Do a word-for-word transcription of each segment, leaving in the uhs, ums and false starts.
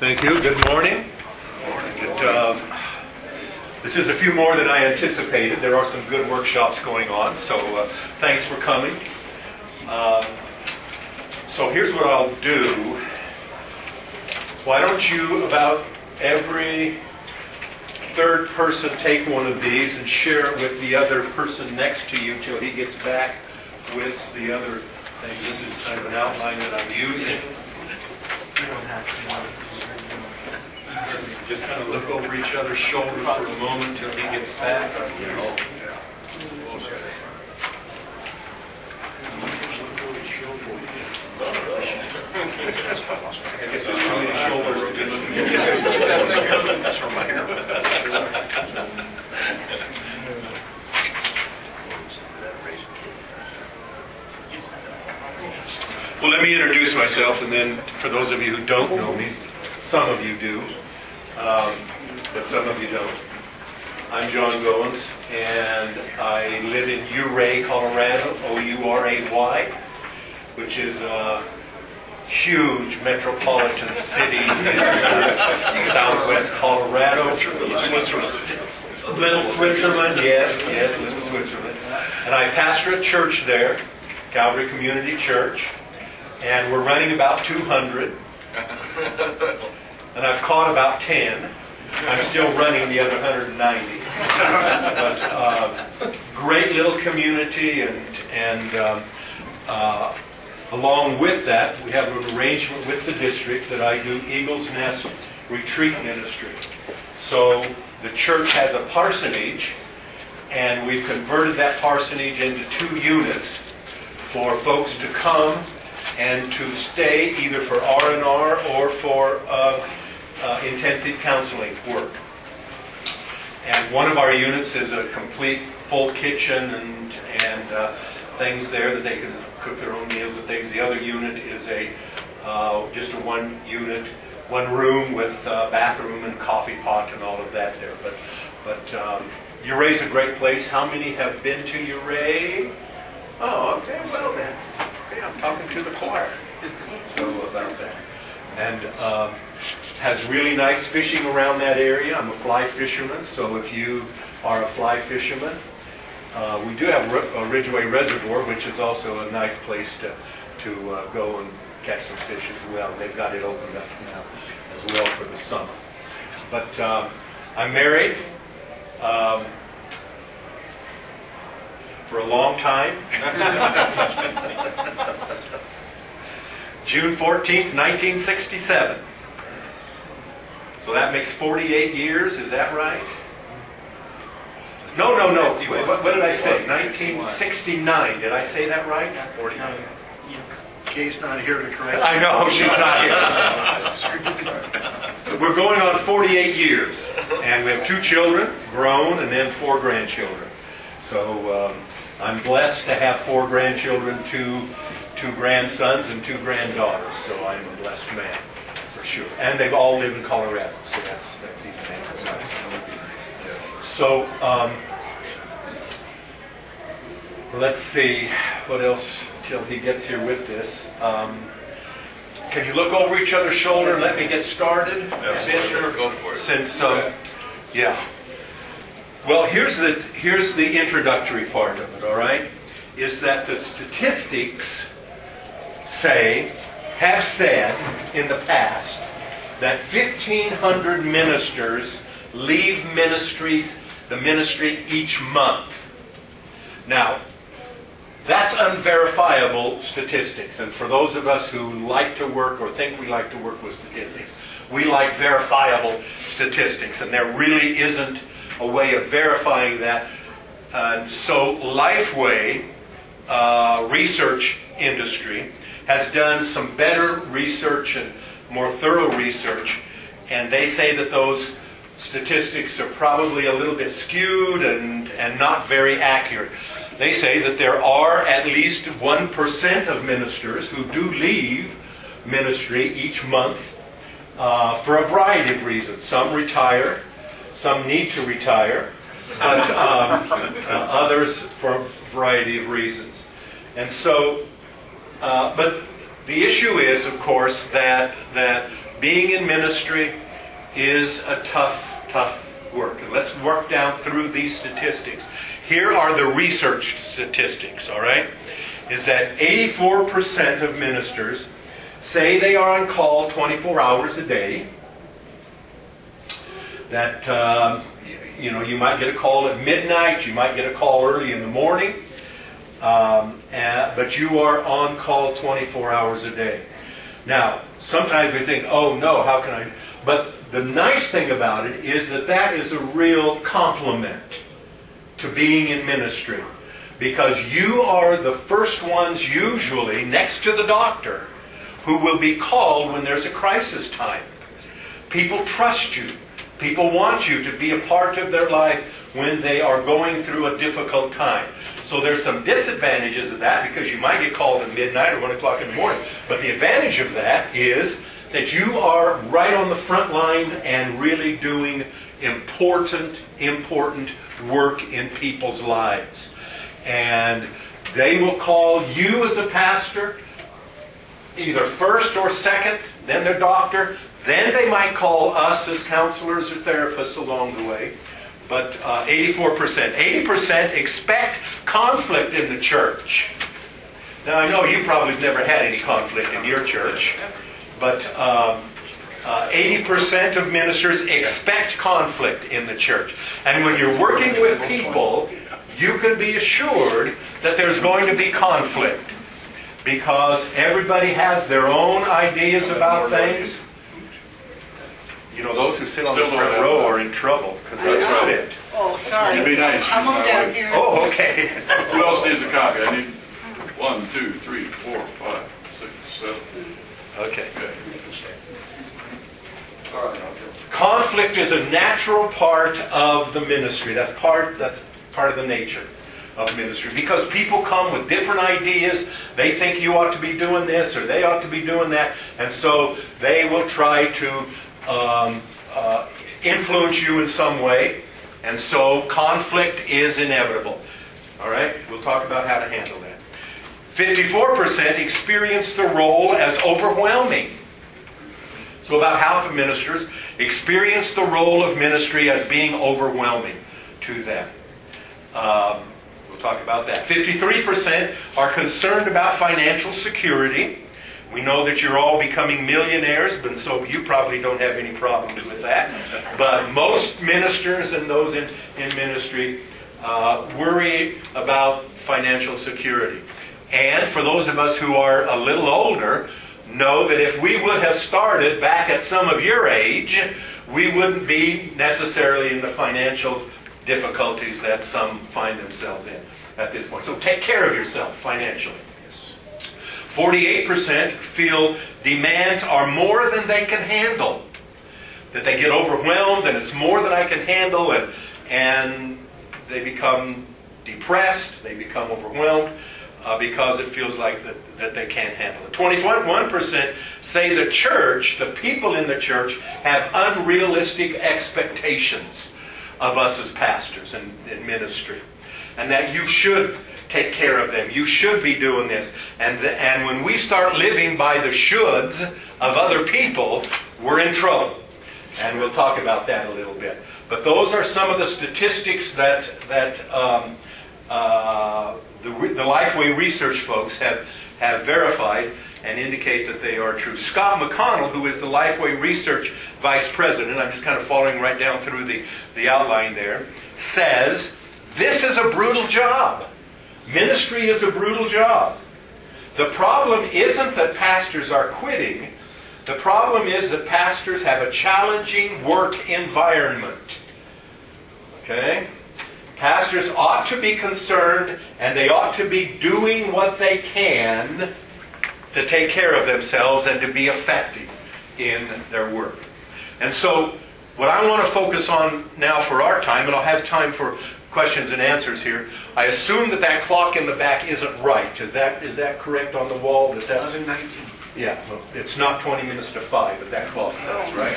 Thank you. Good morning. It, uh, this is a few more than I anticipated. There are some good workshops going on, so uh, thanks for coming. Uh, so here's what I'll do. Why don't you, about every third person, take one of these and share it with the other person next to you till he gets back with the other thing. This is kind of an outline that I'm using. Just kind of look over each other's shoulders for a moment till he gets back. I guess there's too many shoulders to be looking at. Well, let me introduce myself, and then for those of you who don't know me, some of you do, um, but some of you don't. I'm John Goins, and I live in Ouray, Colorado, O U R A Y, which is a huge metropolitan city in uh, southwest Colorado. Little Switzerland, yes, yes, Little Switzerland. And I pastor a church there, Calvary Community Church, and we're running about two hundred. And I've caught about ten. I'm still running the other one hundred ninety. But uh, great little community, and and um, uh, along with that, we have an arrangement with the district that I do Eagle's Nest Retreat Ministry. So the church has a parsonage, and we've converted that parsonage into two units for folks to come and to stay either for R and R or for uh, uh, intensive counseling work. And one of our units is a complete full kitchen and and uh, things there that they can cook their own meals and things. The other unit is a uh, just a one unit, one room with uh, bathroom and coffee pot and all of that there. But but um, Ouray is a great place. How many have been to Ouray? Oh, okay, well then. Okay, I'm talking to the choir. So about that. And um, has really nice fishing around that area. I'm a fly fisherman, so if you are a fly fisherman, uh, we do have a Ridgeway Reservoir, which is also a nice place to to uh, go and catch some fish as well. They've got it opened up now as well for the summer. But um, I'm married. Um, For a long time. June fourteenth, nineteen sixty-seven. So that makes forty-eight years, is that right? No, no, no. What, what did I say? nineteen sixty-nine. Did I say that right? forty-nine. Kay's not here to correct. I know, she's not here. We're going on forty-eight years. And we have two children, grown, and then four grandchildren. So um, I'm blessed to have four grandchildren, two two grandsons, and two granddaughters. So I'm a blessed man, for sure. And they've all lived in Colorado, so that's that's even nice. So um, let's see what else till he gets here with this. Um, can you look over each other's shoulder and let me get started? Absolutely. Sure, go for it. Since um, yeah. Well, here's the here's the introductory part of it, all right? Is that the statistics say, have said in the past, that fifteen hundred ministers leave ministries, the ministry each month. Now, that's unverifiable statistics. And for those of us who like to work or think we like to work with statistics, we like verifiable statistics. And there really isn't a way of verifying that. Uh, so Lifeway uh, research industry has done some better research and more thorough research, and they say that those statistics are probably a little bit skewed and, and not very accurate. They say that there are at least one percent of ministers who do leave ministry each month uh, for a variety of reasons. Some retire. Some need to retire, but um, uh, others for a variety of reasons. And so, uh, but the issue is, of course, that that being in ministry is a tough, tough work. And let's work down through these statistics. Here are the research statistics, all right? Is that eighty-four percent of ministers say they are on call twenty-four hours a day. That, um, you know, you might get a call at midnight, you might get a call early in the morning, um, and, but you are on call twenty-four hours a day. Now, sometimes we think, oh no, how can I? But the nice thing about it is that that is a real compliment to being in ministry. Because you are the first ones usually next to the doctor who will be called when there's a crisis time. People trust you. People want you to be a part of their life when they are going through a difficult time. So there's some disadvantages of that because you might get called at midnight or one o'clock in the morning. But the advantage of that is that you are right on the front line and really doing important, important work in people's lives. And they will call you as a pastor either first or second, then their doctor. Then they might call us as counselors or therapists along the way. But uh, eighty-four percent. eighty percent expect conflict in the church. Now I know you probably have never had any conflict in your church. But um, uh, eighty percent of ministers expect conflict in the church. And when you're working with people, you can be assured that there's going to be conflict. Because everybody has their own ideas about things. You know, those who sit on the front row are in trouble because that's know. it. Oh, sorry. Be nice. I'm on down here. Oh, okay. Who else needs a copy? I need one, two, three, four, five, six, seven. Okay. Okay. All right. Conflict is a natural part of the ministry. That's part. That's part of the nature of ministry. Because people come with different ideas. They think you ought to be doing this or they ought to be doing that, and so they will try to um, uh, influence you in some way. And so conflict is inevitable. All right. We'll talk about how to handle that. fifty-four percent experience the role as overwhelming. So about half of ministers experience the role of ministry as being overwhelming to them. Um, we'll talk about that. fifty-three percent are concerned about financial security. We know that you're all becoming millionaires, but so you probably don't have any problems with that. But most ministers and those in, in ministry uh, worry about financial security. And for those of us who are a little older, know that if we would have started back at some of your age, we wouldn't be necessarily in the financial difficulties that some find themselves in at this point. So take care of yourself financially. forty-eight percent feel demands are more than they can handle. That they get overwhelmed and it's more than I can handle, and, and they become depressed, they become overwhelmed. Uh, because it feels like that, that they can't handle it. twenty-one percent say the church, the people in the church, have unrealistic expectations of us as pastors and in ministry. And that you should take care of them. You should be doing this. And, the, and when we start living by the shoulds of other people, we're in trouble. And we'll talk about that a little bit. But those are some of the statistics that... that um, uh, The, the Lifeway research folks have, have verified and indicate that they are true. Scott McConnell, who is the Lifeway research vice president, I'm just kind of following right down through the, the outline there, says, this is a brutal job. Ministry is a brutal job. The problem isn't that pastors are quitting. The problem is that pastors have a challenging work environment. Okay? Pastors ought to be concerned, and they ought to be doing what they can to take care of themselves and to be effective in their work. And so, what I want to focus on now for our time, and I'll have time for questions and answers here, I assume that that clock in the back isn't right. Is that is that correct on the wall? Is that eleven nineteen. Yeah, well, it's not twenty minutes to five, as that clock says, right?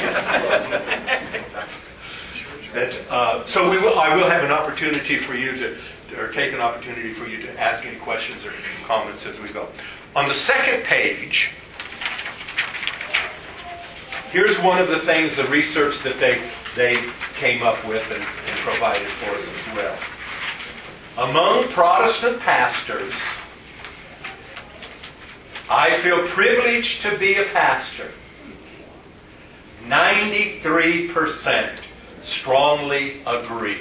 That, uh, so we will, I will have an opportunity for you to, or take an opportunity for you to ask any questions or comments as we go. On the second page, here's one of the things, the research that they they came up with and, and provided for us as well. Among Protestant pastors, I feel privileged to be a pastor. ninety-three percent strongly agree.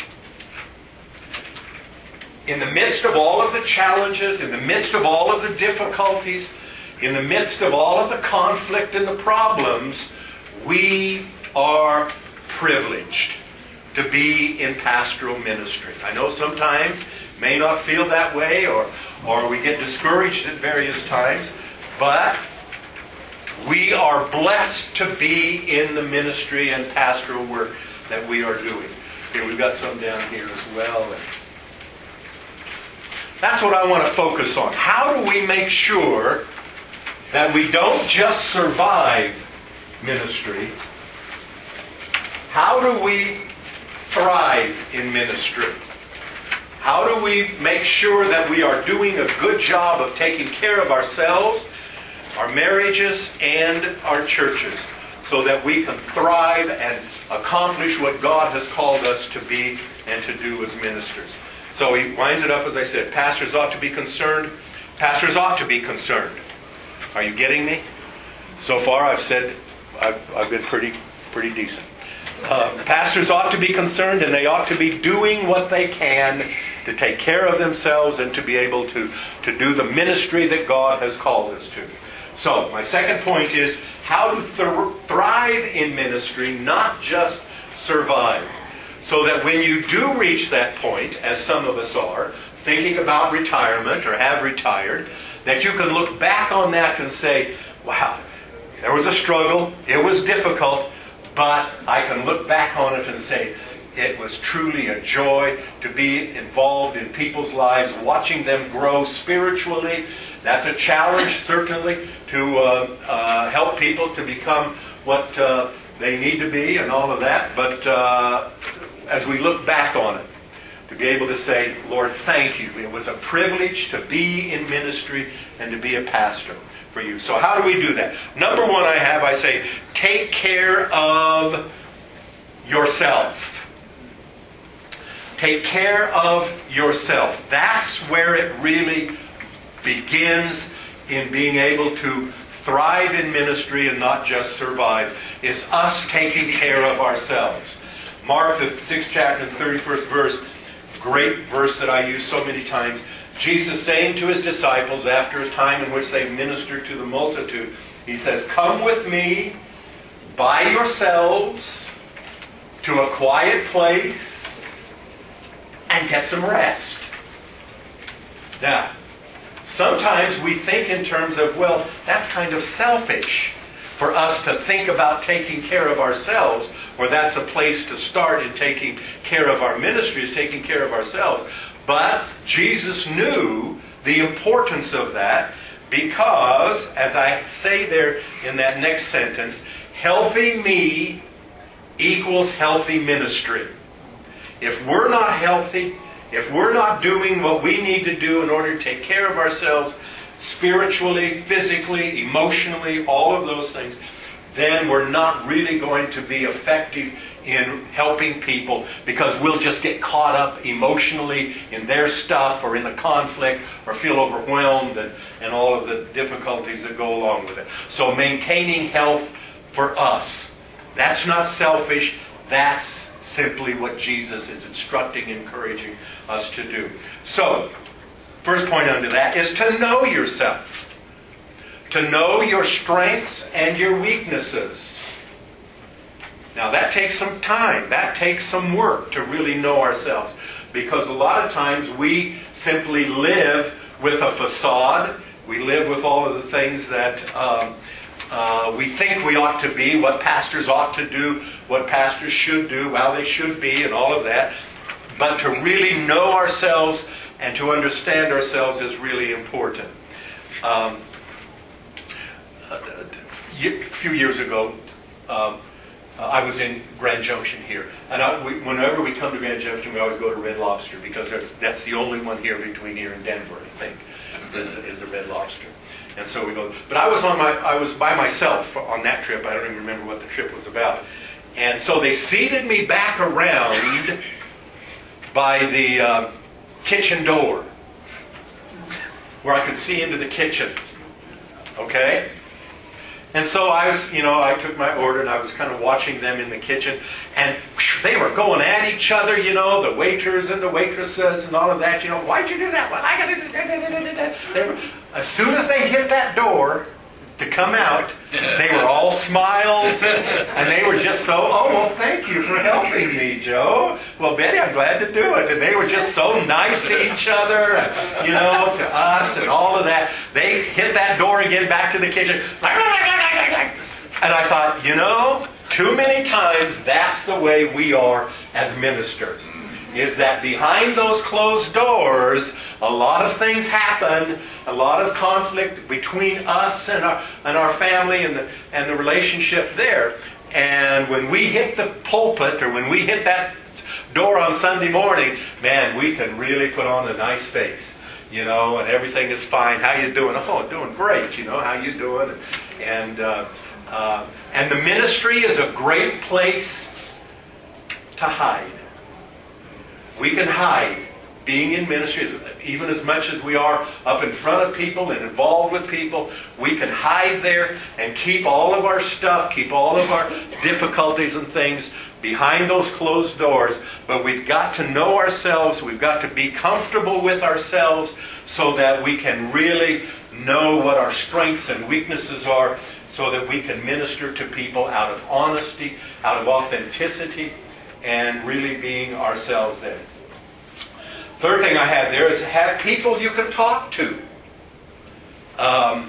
In the midst of all of the challenges, in the midst of all of the difficulties, in the midst of all of the conflict and the problems, we are privileged to be in pastoral ministry. I know sometimes may not feel that way, or, or we get discouraged at various times, but we are blessed to be in the ministry and pastoral work that we are doing. Here, we've got some down here as well. And that's what I want to focus on. How do we make sure that we don't just survive ministry? How do we thrive in ministry? How do we make sure that we are doing a good job of taking care of ourselves, our marriages, and our churches, so that we can thrive and accomplish what God has called us to be and to do as ministers? So he winds it up, as I said, pastors ought to be concerned. Pastors ought to be concerned. Are you getting me? So far I've said I've, I've been pretty pretty decent. Uh, pastors ought to be concerned, and they ought to be doing what they can to take care of themselves and to be able to, to do the ministry that God has called us to. So, my second point is how to th- thrive in ministry, not just survive. So that when you do reach that point, as some of us are, thinking about retirement or have retired, that you can look back on that and say, wow, there was a struggle, it was difficult, but I can look back on it and say, it was truly a joy to be involved in people's lives, watching them grow spiritually. That's a challenge, certainly, to uh, uh, help people to become what uh, they need to be and all of that. But uh, as we look back on it, to be able to say, Lord, thank you. It was a privilege to be in ministry and to be a pastor for you. So how do we do that? Number one I have, I say, take care of yourself. Take care of yourself. That's where it really begins in being able to thrive in ministry and not just survive. Is us taking care of ourselves. Mark, the sixth chapter, the thirty-first verse, great verse that I use so many times. Jesus saying to His disciples after a time in which they ministered to the multitude, He says, come with me by yourselves to a quiet place and get some rest. Now, sometimes we think in terms of, well, that's kind of selfish for us to think about taking care of ourselves, or that's a place to start in taking care of our ministry, is taking care of ourselves. But Jesus knew the importance of that because, as I say there in that next sentence, healthy me equals healthy ministry. If we're not healthy, if we're not doing what we need to do in order to take care of ourselves, spiritually, physically, emotionally, all of those things, then we're not really going to be effective in helping people, because we'll just get caught up emotionally in their stuff or in the conflict or feel overwhelmed and, and all of the difficulties that go along with it. So maintaining health for us, that's not selfish, that's simply what Jesus is instructing, encouraging us to do. So, first point under that is to know yourself. To know your strengths and your weaknesses. Now that takes some time. That takes some work to really know ourselves. Because a lot of times we simply live with a facade. We live with all of the things that um, uh, we think we ought to be, what pastors ought to do, what pastors should do, how they should be, and all of that. But to really know ourselves and to understand ourselves is really important. Um, a few years ago, um, I was in Grand Junction here. And I, we, whenever we come to Grand Junction, we always go to Red Lobster, because that's, that's the only one here between here and Denver, I think, is, is the Red Lobster. And so we go. But I was on my, I was by myself on that trip. I don't even remember what the trip was about. And so they seated me back around by the uh, kitchen door, where I could see into the kitchen. Okay? And so I was, you know, I took my order and I was kind of watching them in the kitchen, and whew, they were going at each other, you know, the waiters and the waitresses and all of that, you know, why'd you do that? Well, I got to do that. They were, as soon as they hit that door to come out, they were all smiles, and they were just so, oh, well, thank you for helping me, Joe. Well, Betty, I'm glad to do it. And they were just so nice to each other, and, you know, to us and all of that. They hit that door again back to the kitchen. And I thought, you know, too many times that's the way we are as ministers. Is that behind those closed doors, a lot of things happen, a lot of conflict between us and our and our family and the and the relationship there. And when we hit the pulpit or when we hit that door on Sunday morning, man, we can really put on a nice face, you know, and everything is fine. How you doing? Oh, doing great. You know, how you doing? And uh, uh, and the ministry is a great place to hide. We can hide being in ministry, even as much as we are up in front of people and involved with people. We can hide there and keep all of our stuff, keep all of our difficulties and things behind those closed doors. But we've got to know ourselves. We've got to be comfortable with ourselves so that we can really know what our strengths and weaknesses are, so that we can minister to people out of honesty, out of authenticity, and really being ourselves there. Third thing I have there is have people you can talk to. Um,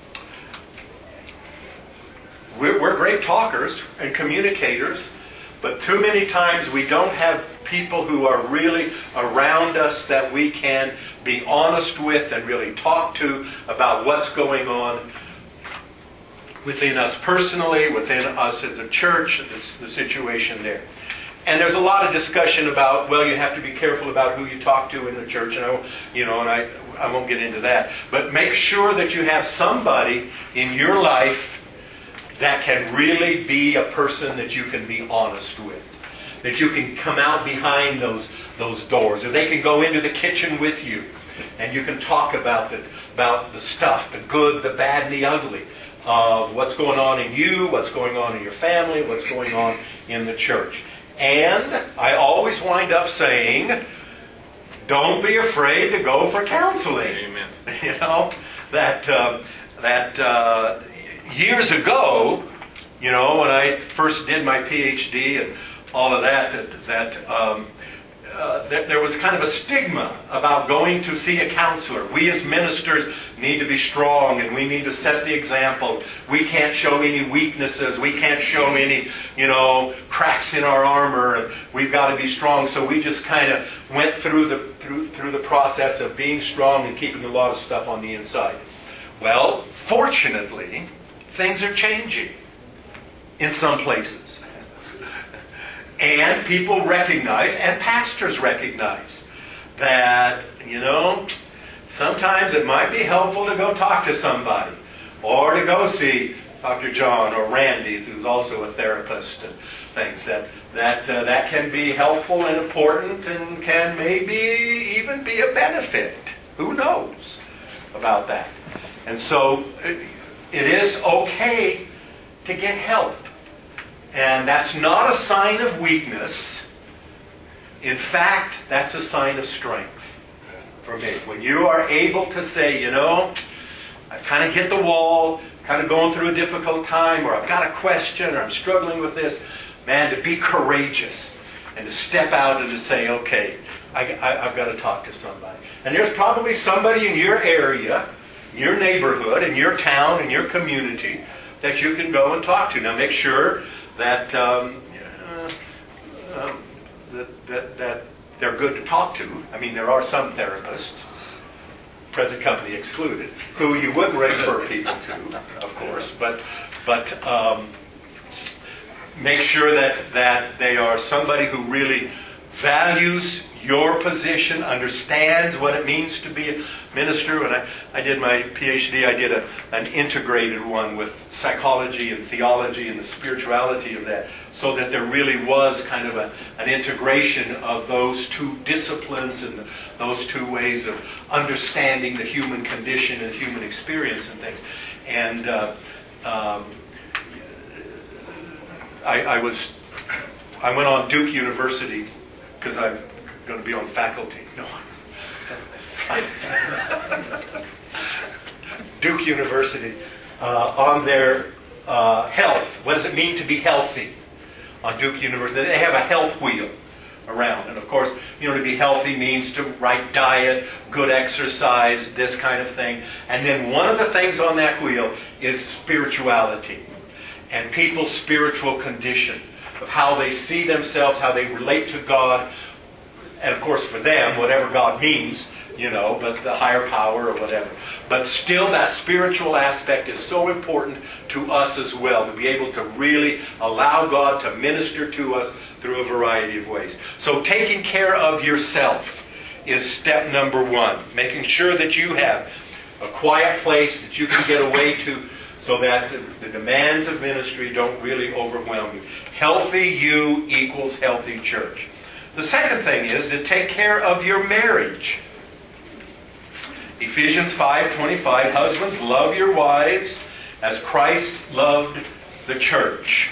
we're, we're great talkers and communicators, but too many times we don't have people who are really around us that we can be honest with and really talk to about what's going on within us personally, within us as a church, the, the situation there. And there's a lot of discussion about, well, you have to be careful about who you talk to in the church, and I, you know, and I, I won't get into that. But make sure that you have somebody in your life that can really be a person that you can be honest with, that you can come out behind those those doors, or they can go into the kitchen with you, and you can talk about the about the stuff, the good, the bad, and the ugly of what's going on in you, what's going on in your family, what's going on in the church. And I always wind up saying, don't be afraid to go for counseling. Amen. You know, that uh, that uh, years ago, you know, when I first did my P H D and all of that, that, that um, uh, that there was kind of a stigma about going to see a counselor. We as ministers need to be strong, and we need to set the example. We can't show any weaknesses. We can't show any, you know, cracks in our armor. And we've got to be strong. So we just kind of went through the through through the process of being strong and keeping a lot of stuff on the inside. Well, fortunately, things are changing in some places. And people recognize, and pastors recognize, that, you know, sometimes it might be helpful to go talk to somebody, or to go see Doctor John or Randy, who's also a therapist, and things that that uh, that can be helpful and important, and can maybe even be a benefit. Who knows about that? And so it, it is okay to get help. And that's not a sign of weakness. In fact, that's a sign of strength for me. When you are able to say, you know, I kind of hit the wall, kind of going through a difficult time, or I've got a question, or I'm struggling with this, man, to be courageous and to step out and to say, okay, I, I, I've got to talk to somebody. And there's probably somebody in your area, your neighborhood, in your town, in your community that you can go and talk to. Now make sure that, um, uh, um, that, that that they're good to talk to. I mean, there are some therapists, present company excluded, who you wouldn't refer people to, of course. But but um, make sure that that they are somebody who really values your position, understands what it means to be a minister. When I, I did my P H D, I did a, an integrated one with psychology and theology and the spirituality of that, so that there really was kind of a, an integration of those two disciplines and those two ways of understanding the human condition and human experience and things. And uh, um, I, I was, I went on Duke University because I'm going to be on faculty. No. Duke University uh, on their uh, health. What does it mean to be healthy? On Duke University, they have a health wheel around, and of course, you know, to be healthy means to right diet, good exercise, this kind of thing. And then one of the things on that wheel is spirituality and people's spiritual condition, of how they see themselves, how they relate to God, and of course for them, whatever God means, you know, but the higher power or whatever. But still, that spiritual aspect is so important to us as well, to be able to really allow God to minister to us through a variety of ways. So taking care of yourself is step number one. Making sure that you have a quiet place that you can get away to, so that the, the demands of ministry don't really overwhelm you. Healthy you equals healthy church. The second thing is to take care of your marriage. Ephesians five twenty-five, husbands, love your wives as Christ loved the church.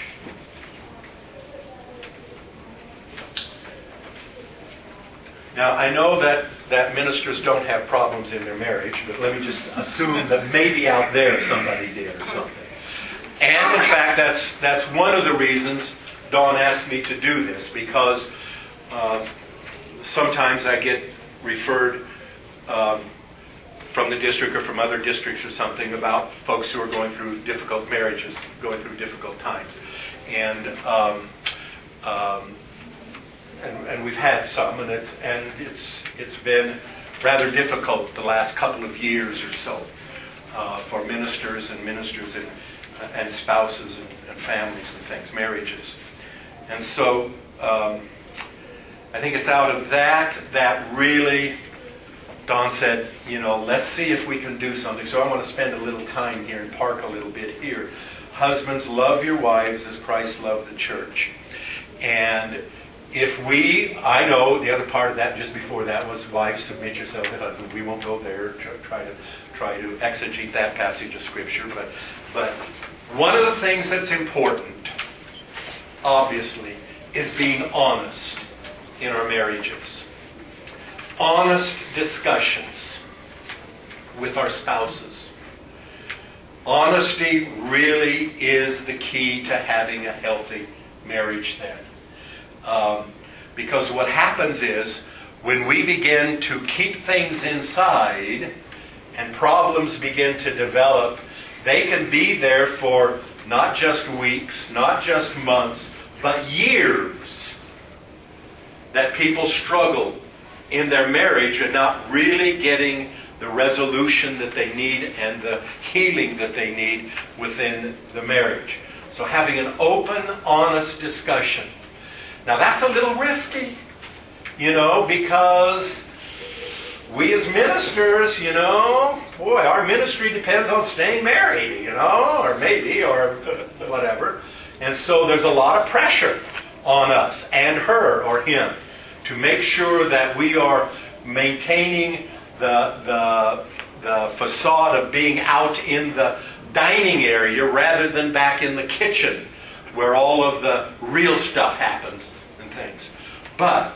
Now, I know that, that ministers don't have problems in their marriage, but let me just assume that maybe out there somebody did or something. And in fact, that's that's one of the reasons Dawn asked me to do this, because uh, sometimes I get referred um, from the district or from other districts or something about folks who are going through difficult marriages, going through difficult times. And um, um, and, and we've had some, and it's, and it's it's been rather difficult the last couple of years or so uh, for ministers and ministers and, and spouses and, and families and things, marriages. And so um, I think it's out of that that really Don said, you know, let's see if we can do something. So I want to spend a little time here and park a little bit here. Husbands, love your wives as Christ loved the church. And if we, I know the other part of that just before that was, wives, submit yourself to husbands. We won't go there, try to try to exegete that passage of Scripture. But, but one of the things that's important, obviously, is being honest in our marriages. Honest discussions with our spouses. Honesty really is the key to having a healthy marriage then. Um, because what happens is, when we begin to keep things inside and problems begin to develop, they can be there for not just weeks, not just months, but years that people struggle in their marriage and not really getting the resolution that they need and the healing that they need within the marriage. So having an open, honest discussion. Now that's a little risky, you know, because we as ministers, you know, boy, our ministry depends on staying married, you know, or maybe, or whatever. And so there's a lot of pressure on us and her or him to make sure that we are maintaining the, the, the facade of being out in the dining area rather than back in the kitchen where all of the real stuff happens and things. But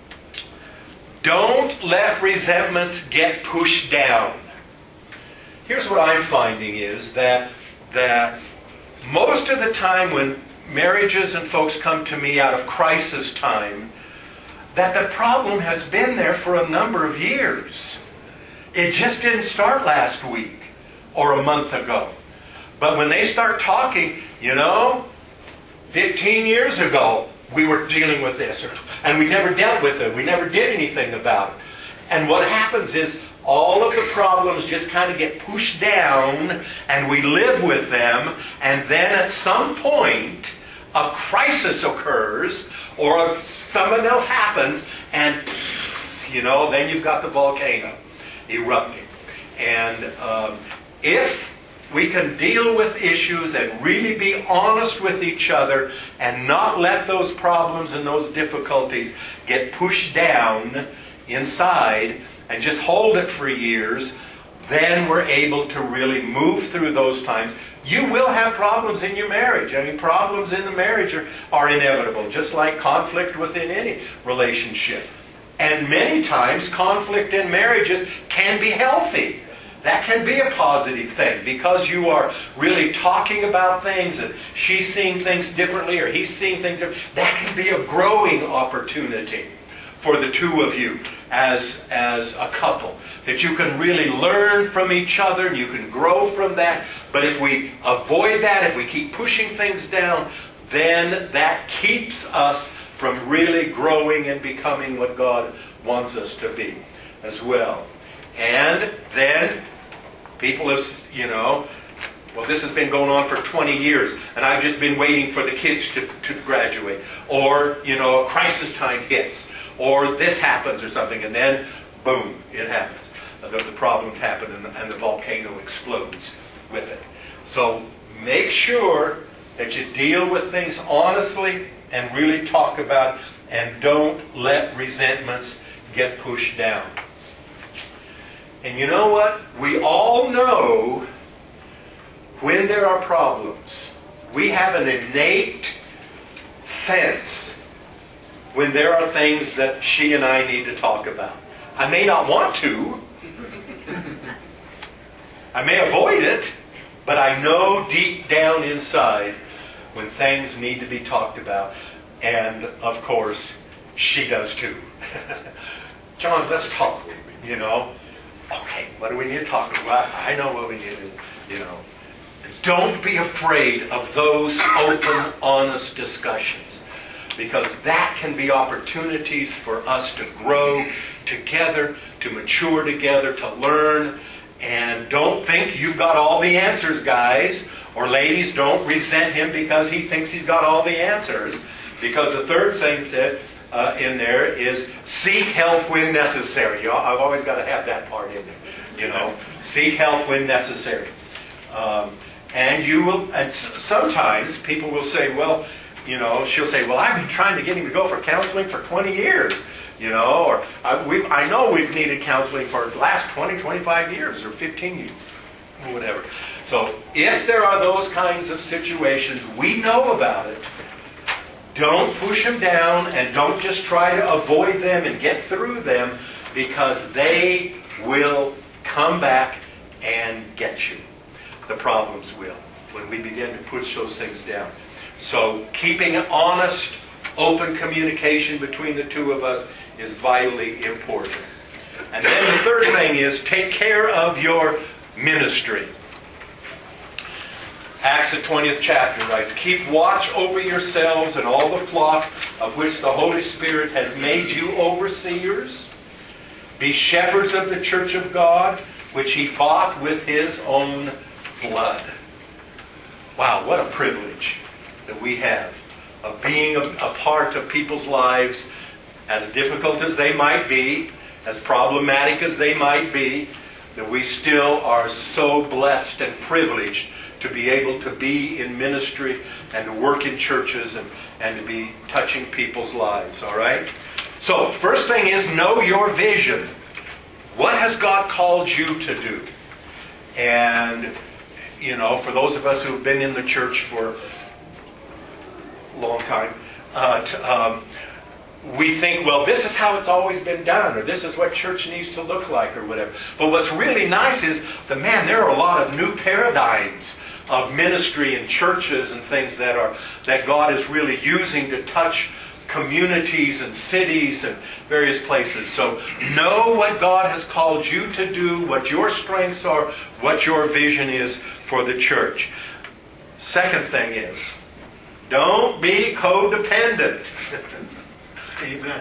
don't let resentments get pushed down. Here's what I'm finding is that, that most of the time when marriages and folks come to me out of crisis time, that the problem has been there for a number of years. It just didn't start last week or a month ago. But when they start talking, you know, fifteen years ago we were dealing with this, or, and we never dealt with it. We never did anything about it. And what happens is all of the problems just kind of get pushed down and we live with them, and then at some point a crisis occurs or something else happens and you know, then you've got the volcano erupting. And um, if we can deal with issues and really be honest with each other and not let those problems and those difficulties get pushed down inside and just hold it for years, then we're able to really move through those times. You will have problems in your marriage. I mean, problems in the marriage are, are inevitable, just like conflict within any relationship. And many times, conflict in marriages can be healthy. That can be a positive thing because you are really talking about things and she's seeing things differently or he's seeing things differently. That can be a growing opportunity for the two of you as, as a couple. That you can really learn from each other and you can grow from that. But if we avoid that, if we keep pushing things down, then that keeps us from really growing and becoming what God wants us to be as well. And then people have, you know, well, this has been going on for twenty years, and I've just been waiting for the kids to, to graduate. Or, you know, a crisis time hits, or this happens or something, and then, boom, it happens. The, the problems happen, and the, and the volcano explodes with it. So make sure that you deal with things honestly and really talk about, and don't let resentments get pushed down. And you know what? We all know when there are problems. We have an innate sense when there are things that she and I need to talk about. I may not want to. I may avoid it, but I know deep down inside when things need to be talked about. And, of course, she does too. John, let's talk, you know. Okay, what do we need to talk about? I know what we need to, you know. Don't be afraid of those open, honest discussions, because that can be opportunities for us to grow together, to mature together, to learn. And don't think you've got all the answers, guys. Or ladies, don't resent him because he thinks he's got all the answers. Because the third thing said, Uh, in there is seek help when necessary. You know, I've always got to have that part in there. You know, seek help when necessary. Um, and you will. And s- sometimes people will say, "Well, you know," she'll say, "Well, I've been trying to get him to go for counseling for twenty years." You know, or I, we, I know we've needed counseling for the last twenty, twenty-five years, or fifteen years, or whatever. So if there are those kinds of situations, we know about it. Don't push them down and don't just try to avoid them and get through them, because they will come back and get you. The problems will, when we begin to push those things down. So keeping an honest, open communication between the two of us is vitally important. And then the third thing is take care of your ministry. Acts the twentieth chapter writes, "Keep watch over yourselves and all the flock of which the Holy Spirit has made you overseers. Be shepherds of the church of God, which He bought with His own blood." Wow, what a privilege that we have of being a, a part of people's lives, as difficult as they might be, as problematic as they might be, that we still are so blessed and privileged to be able to be in ministry and to work in churches and, and to be touching people's lives, all right? So, first thing is know your vision. What has God called you to do? And, you know, for those of us who have been in the church for a long time, uh, t- um, we think, well, this is how it's always been done, or this is what church needs to look like, or whatever. But what's really nice is that, man, there are a lot of new paradigms of ministry and churches and things that are that God is really using to touch communities and cities and various places. So know what God has called you to do, what your strengths are, what your vision is for the church. Second thing is, don't be codependent. Amen.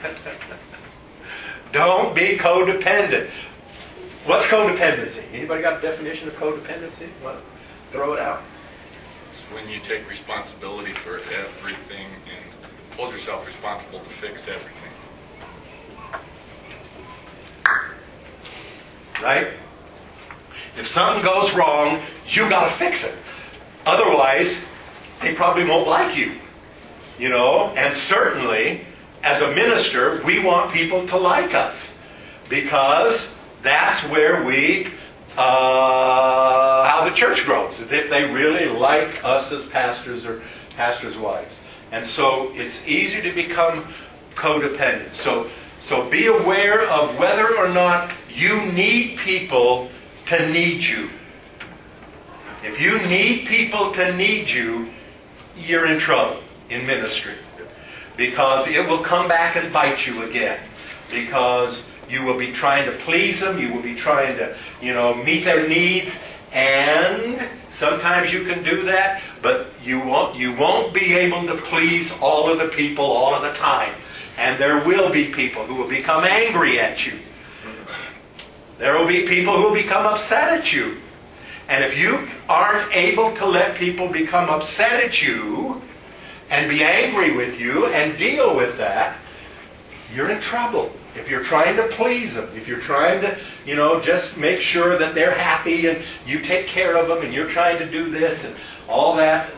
Don't be codependent. What's codependency? Anybody got a definition of codependency? What? Throw it out. It's when you take responsibility for everything and hold yourself responsible to fix everything. right? If something goes wrong, you got to fix it. Otherwise, they probably won't like you. You know, and certainly, as a minister, we want people to like us. Because that's where we, uh, how the church grows, is if they really like us as pastors or pastors' wives. And so it's easy to become codependent. So, so be aware of whether or not you need people to need you. If you need people to need you, you're in trouble in ministry. Because it will come back and bite you again. Because you will be trying to please them, you will be trying to, you know, meet their needs, and sometimes you can do that, but you won't, you won't be able to please all of the people all of the time. And there will be people who will become angry at you. There will be people who will become upset at you. And if you aren't able to let people become upset at you and be angry with you and deal with that, you're in trouble. If you're trying to please them, if you're trying to, you know, just make sure that they're happy and you take care of them and you're trying to do this and all that,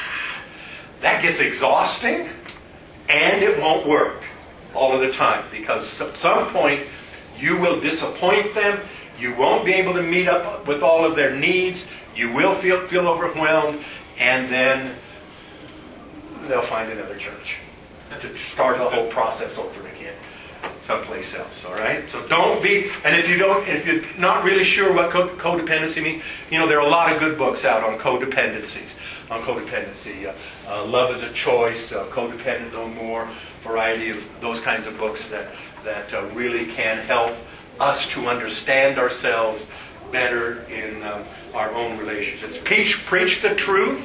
that gets exhausting and it won't work all of the time, because at some point you will disappoint them. You won't be able to meet up with all of their needs. You will feel feel overwhelmed, and then they'll find another church to start the whole process over again, someplace else. All right. So don't be. And if you don't, if you're not really sure what co- codependency means, you know there are a lot of good books out on codependencies. On codependency, uh, uh, Love is a Choice, uh, Codependent No More, variety of those kinds of books that that uh, really can help us to understand ourselves better in uh, our own relationships. Preach, preach the truth.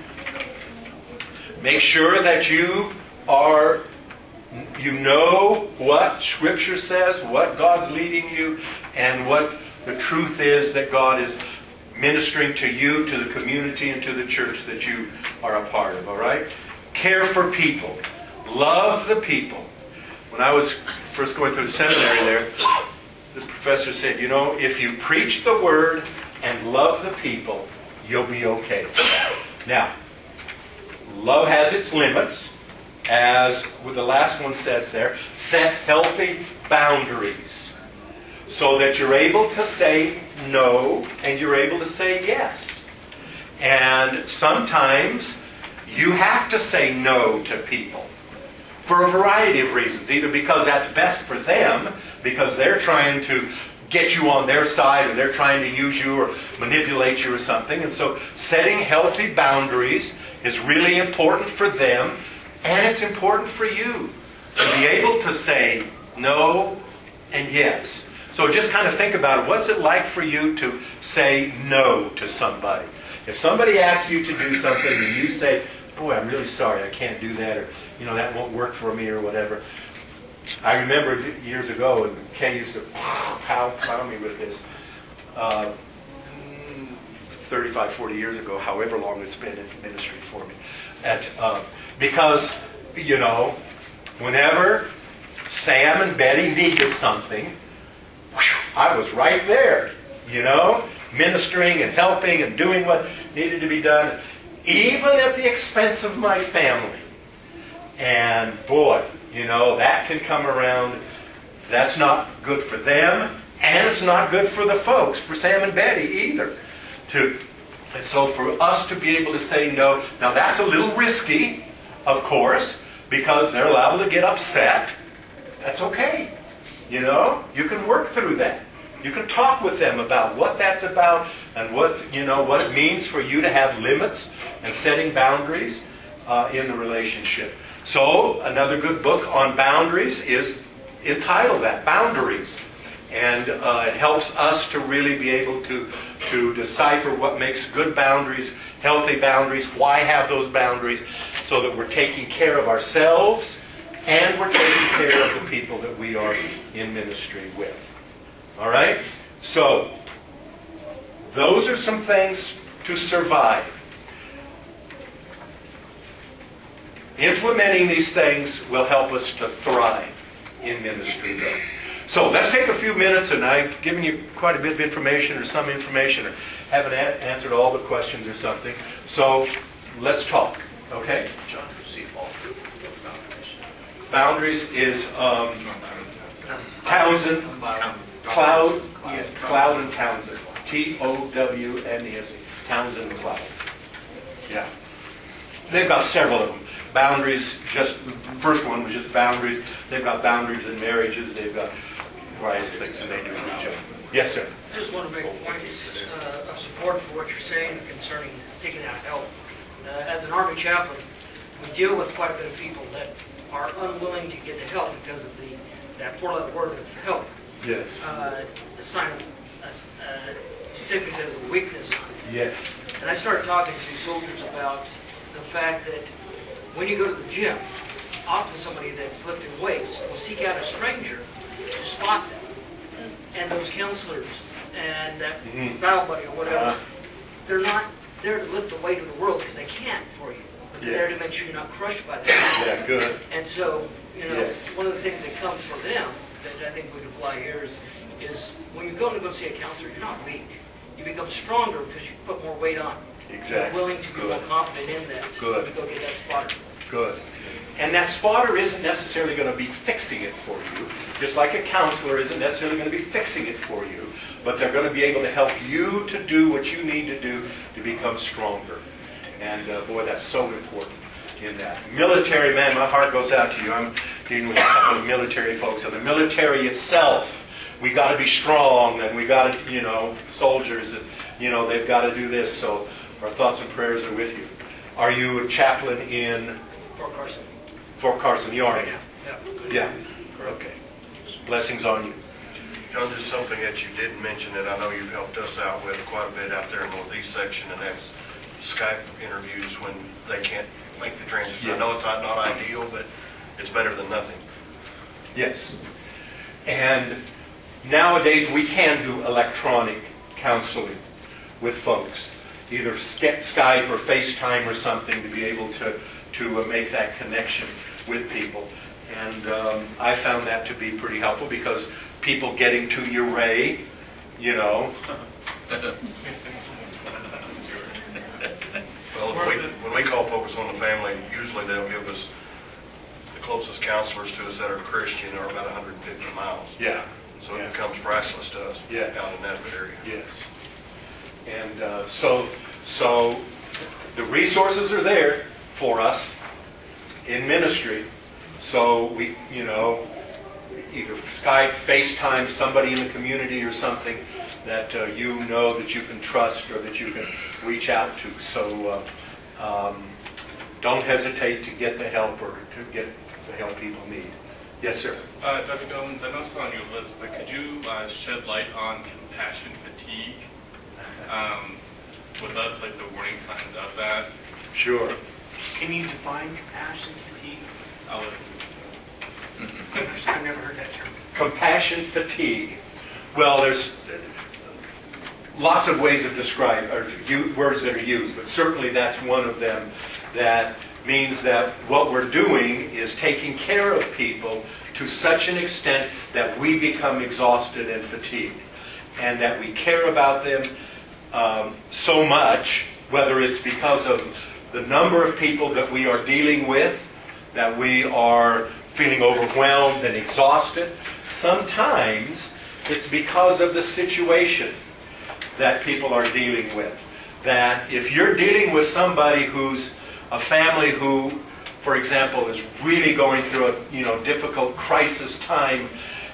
Make sure that you are, you know what Scripture says, what God's leading you, and what the truth is that God is ministering to you, to the community, and to the church that you are a part of. All right? Care for people. Love the people. When I was first going through the seminary there, the professor said, you know, if you preach the word and love the people, you'll be okay. Now, love has its limits, as with the last one says there. Set healthy boundaries so that you're able to say no and you're able to say yes. And sometimes you have to say no to people for a variety of reasons. Either because that's best for them, because they're trying to get you on their side, or they're trying to use you or manipulate you or something. And so setting healthy boundaries is really important for them, and it's important for you to be able to say no and yes. So just kind of think about it. What's it like for you to say no to somebody? If somebody asks you to do something and you say, boy, I'm really sorry, I can't do that, or, you know, that won't work for me, or whatever. I remember years ago, and Kay used to pound, pound me with this, uh, thirty-five, forty years ago, however long it's been in ministry for me. At, uh, because, you know, whenever Sam and Betty needed something, I was right there, you know, ministering and helping and doing what needed to be done, even at the expense of my family. And boy, you know, that can come around. That's not good for them, and it's not good for the folks, for Sam and Betty either. To, and so for us to be able to say no, now that's a little risky, of course, because they're liable to get upset. That's okay. You know, you can work through that. You can talk with them about what that's about and what, you know, what it means for you to have limits and setting boundaries uh, in the relationship. So, another good book on boundaries is entitled that, Boundaries. And uh, it helps us to really be able to, to decipher what makes good boundaries, healthy boundaries, why have those boundaries, so that we're taking care of ourselves and we're taking care of the people that we are in ministry with. All right? So, those are some things to survive. Implementing these things will help us to thrive in ministry, though. So let's take a few minutes, and I've given you quite a bit of information or some information, or haven't a- answered all the questions or something. So let's talk, okay? John, see all Boundaries is um, Townsend, Cloud, Yeah. Cloud and Townsend. T O W N E S E. Townsend and Cloud. Yeah. They've got several of them. Boundaries, just, first one was just boundaries. They've got boundaries in marriages. They've got a variety of things, and they do a good job. Yes, sir. I just want to make a point uh, of support for what you're saying concerning seeking out help. Uh, as an Army chaplain, we deal with quite a bit of people that are unwilling to get the help because of the that four-letter word of help. Yes. Uh, a sign of a, uh, stigmatized as a weakness on it. Yes. And I started talking to soldiers about the fact that when you go to the gym, often somebody that's lifting weights will seek out a stranger to spot them. And those counselors and that Mhm. battle buddy or whatever, Uh-huh. they're not there to lift the weight of the world because they can't for you. But they're there Yes. to make sure you're not crushed by them. Yeah, good. And so, you know, Yes. one of the things that comes from them that I think would apply here is, is when you go to go see a counselor, you're not weak. You become stronger because you put more weight on. Exactly. You're willing to be Good. more confident in that. Good. To go get that spotter. Good. And that spotter isn't necessarily going to be fixing it for you, just like a counselor isn't necessarily going to be fixing it for you, but they're going to be able to help you to do what you need to do to become stronger. And uh, boy, that's so important in that. Military, man, my heart goes out to you. I'm dealing with a couple of military folks. And the military itself, we got to be strong, and we got to, you know, soldiers, you know, they've got to do this. So our thoughts and prayers are with you. Are you a chaplain in Fort Carson. Fort Carson, you are? Yeah. Yeah. Okay. Blessings on you. John, just something that you didn't mention that I know you've helped us out with quite a bit out there in the Northeast section, and that's Skype interviews when they can't make the transition. Yeah. I know it's not, not ideal, but it's better than nothing. Yes. And nowadays we can do electronic counseling with folks, either Sk- Skype or FaceTime or something, to be able to, to uh, make that connection with people. And um, I found that to be pretty helpful because people getting to your Ray, you know. Well, when we, when we call Focus on the Family, usually they'll give us the closest counselors to us that are Christian are about one hundred fifty miles. Yeah. So Yeah. it becomes priceless to us Yes. out in that area. Yes. And uh, so, so the resources are there for us in ministry. So we, you know, either Skype, FaceTime, somebody in the community or something that uh, you know that you can trust or that you can reach out to. So uh, um, don't hesitate to get the help or to get the help people need. Yes, sir. Uh, Doctor Goins, I know it's on your list, but could you uh, shed light on compassion fatigue? Um, with us, like the warning signs of that. Sure. Can you define compassion fatigue? I would, I've never heard that term. Compassion fatigue. Well, there's lots of ways of describing, or u- words that are used, but certainly that's one of them. That means that what we're doing is taking care of people to such an extent that we become exhausted and fatigued, and that we care about them um, so much, whether it's because of the number of people that we are dealing with, that we are feeling overwhelmed and exhausted. Sometimes it's because of the situation that people are dealing with. That if you're dealing with somebody who's a family who, for example, is really going through a you know difficult crisis time,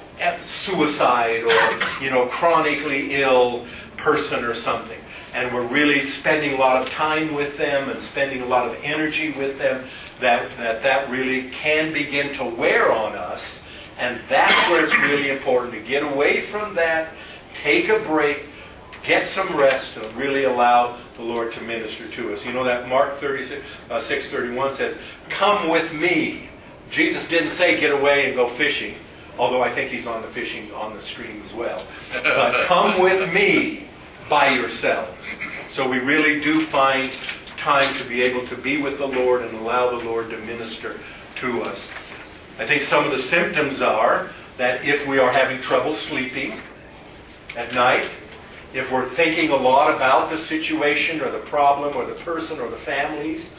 suicide or you know chronically ill person or something, and we're really spending a lot of time with them and spending a lot of energy with them, that that, that really can begin to wear on us. And that's where it's really important to get away from that, take a break, get some rest, and really allow the Lord to minister to us. You know that Mark thirty-six, uh, six thirty-one says, "Come with me." Jesus didn't say get away and go fishing, although I think he's on the fishing on the stream as well. But come with me by yourselves. So we really do find time to be able to be with the Lord and allow the Lord to minister to us. I think some of the symptoms are that if we are having trouble sleeping at night, if we're thinking a lot about the situation or the problem or the person or the families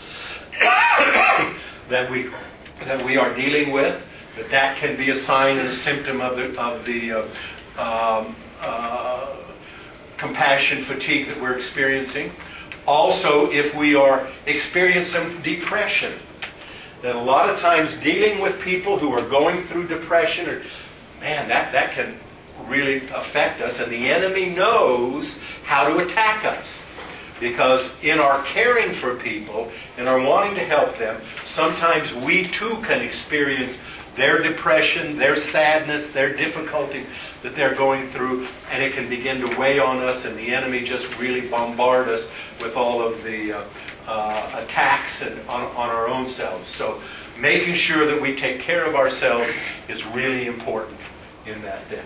that we that we are dealing with, that that can be a sign and a symptom of the of the uh, um, uh, compassion fatigue that we're experiencing. Also, if we are experiencing depression, that a lot of times dealing with people who are going through depression, or man, that that can really affect us, and the enemy knows how to attack us. Because in our caring for people, in our wanting to help them, sometimes we too can experience their depression, their sadness, their difficulties that they're going through, and it can begin to weigh on us, and the enemy just really bombard us with all of the uh, uh, attacks and on, on our own selves. So making sure that we take care of ourselves is really important in that then.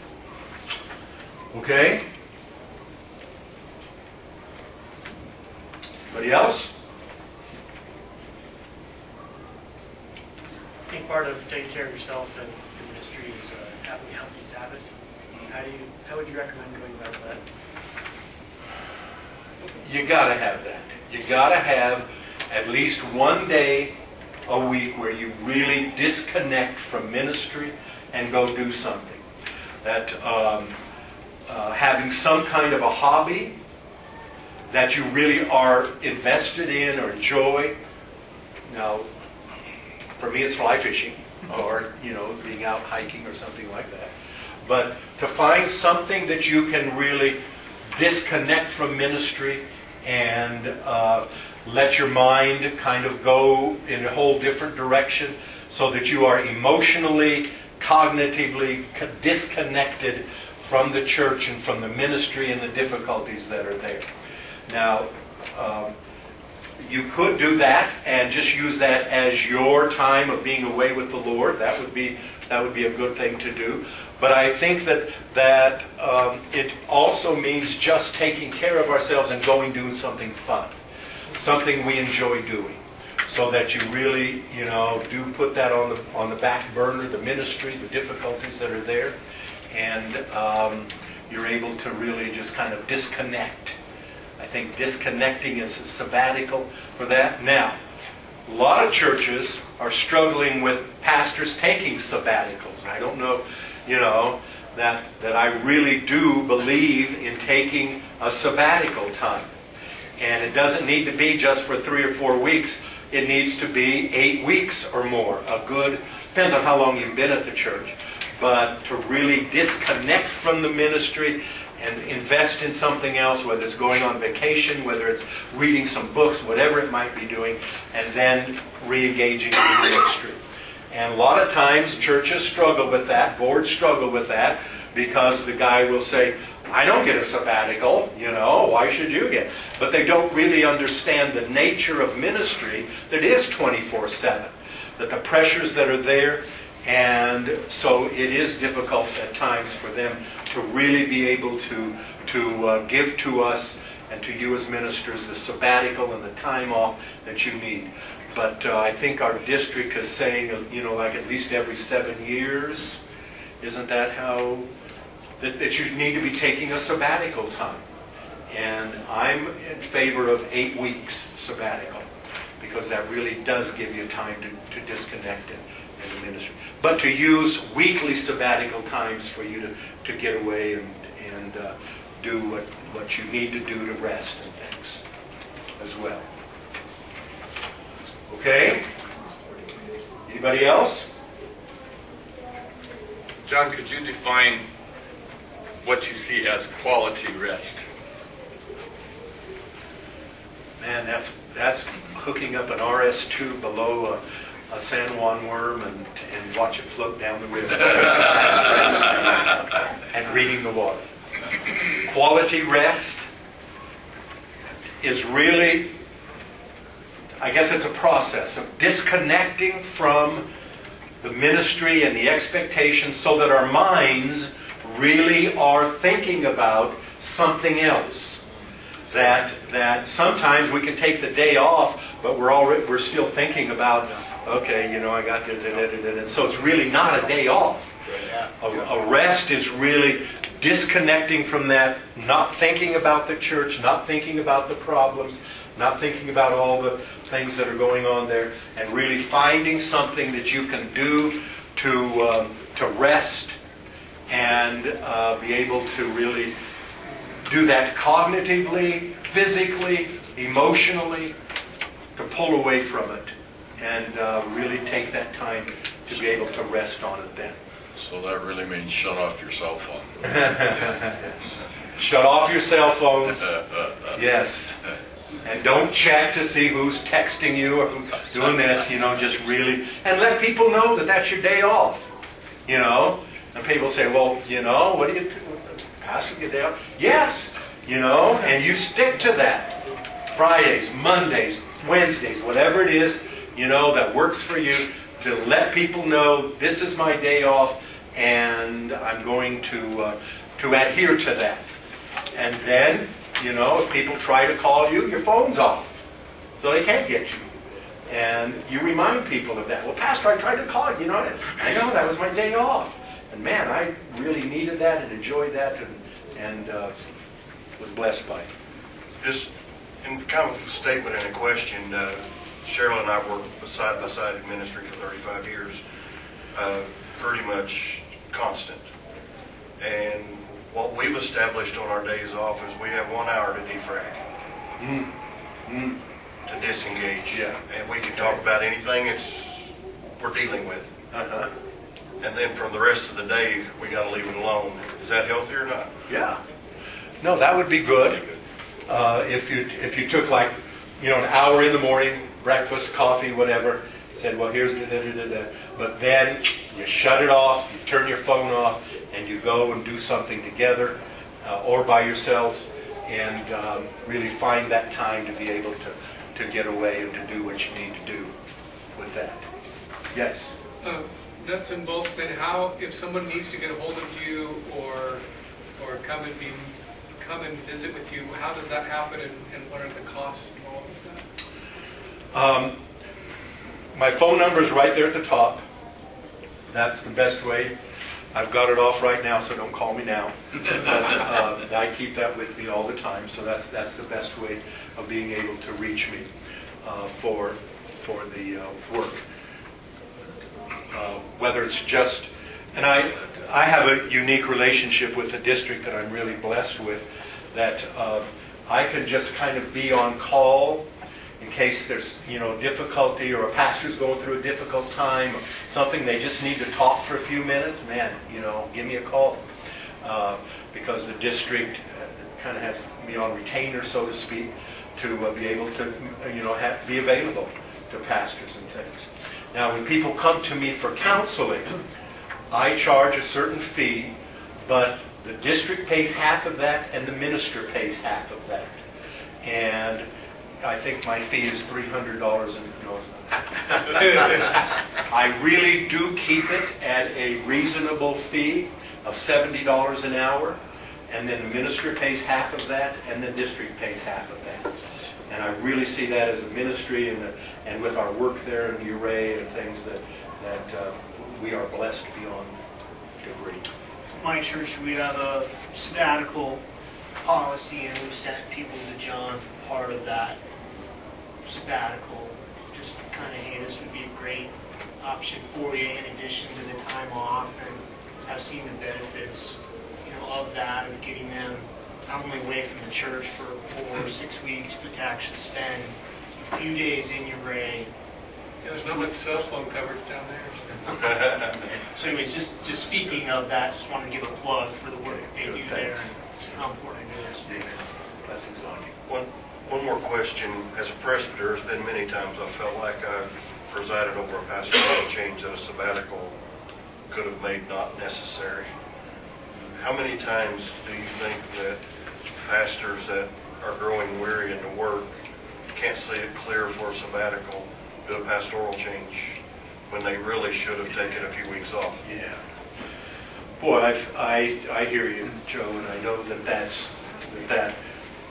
Okay? Anybody else? I think part of taking care of yourself and your ministry is uh, having a healthy Sabbath. How do you? How would you recommend going about that? You gotta have that. You gotta have at least one day a week where you really disconnect from ministry and go do something. That um, uh, having some kind of a hobby that you really are invested in or enjoy. Now, for me, it's fly fishing, or you know, being out hiking or something like that. But to find something that you can really disconnect from ministry and uh, let your mind kind of go in a whole different direction, so that you are emotionally, cognitively disconnected from the church and from the ministry and the difficulties that are there. Now, um, you could do that and just use that as your time of being away with the Lord. That would be that would be a good thing to do. But I think that that um, it also means just taking care of ourselves and going doing something fun, something we enjoy doing, so that you really, you know, do put that on the on the back burner, the ministry, the difficulties that are there, and um, you're able to really just kind of disconnect. I think disconnecting is a sabbatical for that. Now, a lot of churches are struggling with pastors taking sabbaticals. I don't know, you know, that, that I really do believe in taking a sabbatical time. And it doesn't need to be just for three or four weeks. It needs to be eight weeks or more. A good, depends on how long you've been at the church. But to really disconnect from the ministry and invest in something else, whether it's going on vacation, whether it's reading some books, whatever it might be doing, and then re-engaging in the ministry. And a lot of times churches struggle with that, boards struggle with that, because the guy will say, I don't get a sabbatical, you know, why should you get? But they don't really understand the nature of ministry that is twenty-four seven, that the pressures that are there. And so it is difficult at times for them to really be able to to uh, give to us and to you as ministers the sabbatical and the time off that you need. But uh, I think our district is saying, you know, like at least every seven years. Isn't that how? That, that you need to be taking a sabbatical time. And I'm in favor of eight weeks sabbatical, because that really does give you time to, to disconnect it in the ministry. But to use weekly sabbatical times for you to, to get away and, and uh, do what, what you need to do to rest and things as well. Okay? Anybody else? John, could you define what you see as quality rest? Man, that's that's hooking up an R S two below a, a San Juan worm and, and watch it float down the river. And reading the water. Quality rest is really, I guess it's a process of disconnecting from the ministry and the expectations, so that our minds really are thinking about something else. that that sometimes we can take the day off, but we're already we're still thinking about, okay, you know, I got this, and so it's really not a day off. A, a rest is really disconnecting from that, not thinking about the church, not thinking about the problems, not thinking about all the things that are going on there, and really finding something that you can do to um, to rest and uh, be able to really do that cognitively, physically, emotionally, to pull away from it and uh, really take that time to be able to rest on it then. So that really means shut off your cell phone. Shut off your cell phones. Yes. And don't check to see who's texting you or who's doing this, you know, just really, and let people know that that's your day off, you know. And people say, well, you know, what do you, Pastor, your day off? Yes, you know, and you stick to that. Fridays, Mondays, Wednesdays, whatever it is, you know, that works for you, to let people know this is my day off and I'm going to uh, to adhere to that. And then, you know, if people try to call you, your phone's off, so they can't get you. And you remind people of that. Well, Pastor, I tried to call you, you know, I know that was my day off. And man, I really needed that and enjoyed that and, and uh, was blessed by it. Just in kind of a statement and a question, uh, Cheryl and I have worked side by side in ministry for thirty-five years, uh, pretty much constant. And what we've established on our days off is we have one hour to defrag, Mm. Mm. to disengage. Yeah. And we can talk about anything it's we're dealing with. Uh-huh. And then from the rest of the day, we got to leave it alone. Is that healthy or not? Yeah. No, that would be good. Uh, if you if you took like, you know, an hour in the morning, breakfast, coffee, whatever, said, well, here's da da da da. But then you shut it off, you turn your phone off, and you go and do something together uh, or by yourselves, and um, really find that time to be able to, to get away and to do what you need to do with that. Yes. Uh, nuts and bolts, then how, if someone needs to get a hold of you or or come and be come and visit with you, how does that happen, and, and what are the costs involved with that? Um, my phone number is right there at the top. That's the best way. I've got it off right now, so don't call me now. But, uh, I keep that with me all the time, so that's that's the best way of being able to reach me uh, for for the uh, work. Uh, whether it's just, and I I have a unique relationship with the district that I'm really blessed with, that uh, I can just kind of be on call in case there's, you know, difficulty, or a pastor's going through a difficult time, or something they just need to talk for a few minutes. Man, you know, give me a call, uh, because the district kind of has me on retainer, so to speak, to uh, be able to, you know, have, be available to pastors and things. Now, when people come to me for counseling, I charge a certain fee, but the district pays half of that and the minister pays half of that. And I think my fee is three hundred dollars. And, no, I really do keep it at a reasonable fee of seventy dollars an hour, and then the minister pays half of that and the district pays half of that. And I really see that as a ministry, and the, and with our work there in Uray and things, that that uh, we are blessed beyond degree. My church, we have a sabbatical policy, and we've sent people to John for part of that sabbatical. Just kind of, hey, this would be a great option for you in addition to the time off, and I've seen the benefits, you know, of that, of getting them not only away from the church for four or six weeks, but to actually spend a few days in Uray. Yeah, there's not much cell phone coverage down there. So. So anyways, just, just speaking of that, just wanted to give a plug for the work that they do there and how important it is. Blessings on you. One, one more question. As a presbyter, there's been many times I felt like I've presided over a pastoral change that a sabbatical could have made not necessary. How many times do you think that pastors that are growing weary in the work can't see it clear for a sabbatical, do a pastoral change, when they really should have taken a few weeks off? Yeah. Boy, I, I, I hear you, Joe, and I know that that's, that, that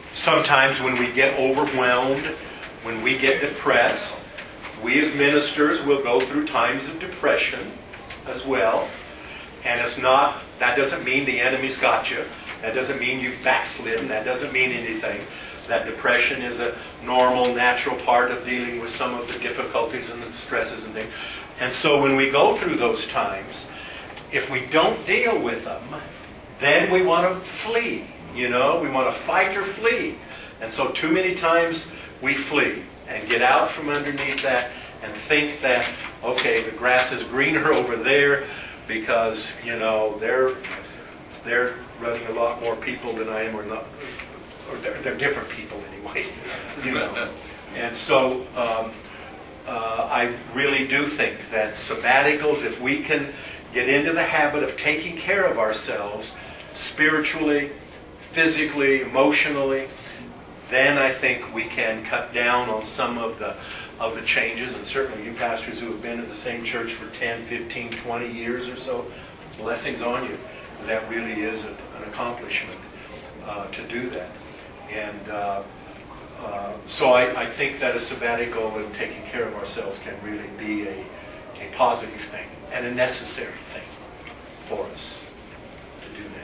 sometimes when we get overwhelmed, when we get depressed, we as ministers will go through times of depression as well. And it's not, that doesn't mean the enemy's got you. That doesn't mean you've backslidden. That doesn't mean anything. That depression is a normal, natural part of dealing with some of the difficulties and the stresses and things. And so when we go through those times, if we don't deal with them, then we want to flee. You know, we want to fight or flee. And so too many times we flee and get out from underneath that and think that, okay, the grass is greener over there because, you know, they're they're running a lot more people than I am, or not, or they're, they're different people anyway, you know. And so um, uh, I really do think that sabbaticals, if we can get into the habit of taking care of ourselves spiritually, physically, emotionally, then I think we can cut down on some of the of the changes. And certainly you pastors who have been at the same church for ten, fifteen, twenty years or so, blessings on you. That really is a, an accomplishment uh, to do that. And uh, uh, so I, I think that a sabbatical and taking care of ourselves can really be a, a positive thing and a necessary thing for us to do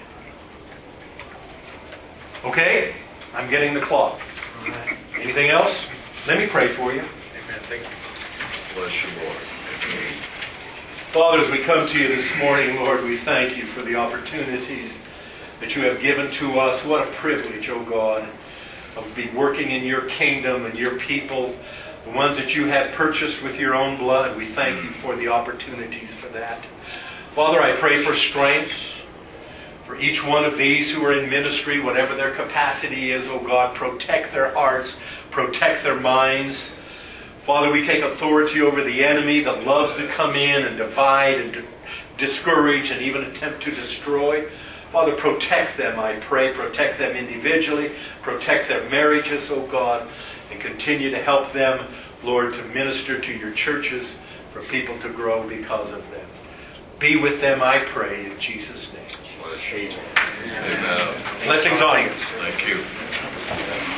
that. Okay? I'm getting the clock. Anything else? Let me pray for you. Amen. Thank you. Bless you, Lord. Father, as we come to you this morning, Lord, we thank you for the opportunities that you have given to us. What a privilege, oh God, of be working in your kingdom and your people, the ones that you have purchased with your own blood. We thank you for the opportunities for that. Father, I pray for strength for each one of these who are in ministry, whatever their capacity is, oh God. Protect their hearts, protect their minds. Father, we take authority over the enemy that loves to come in and divide and discourage and even attempt to destroy. Father, protect them, I pray. Protect them individually. Protect their marriages, oh God. And continue to help them, Lord, to minister to your churches, for people to grow because of them. Be with them, I pray, in Jesus' name. Amen. Blessings on you. Thank you.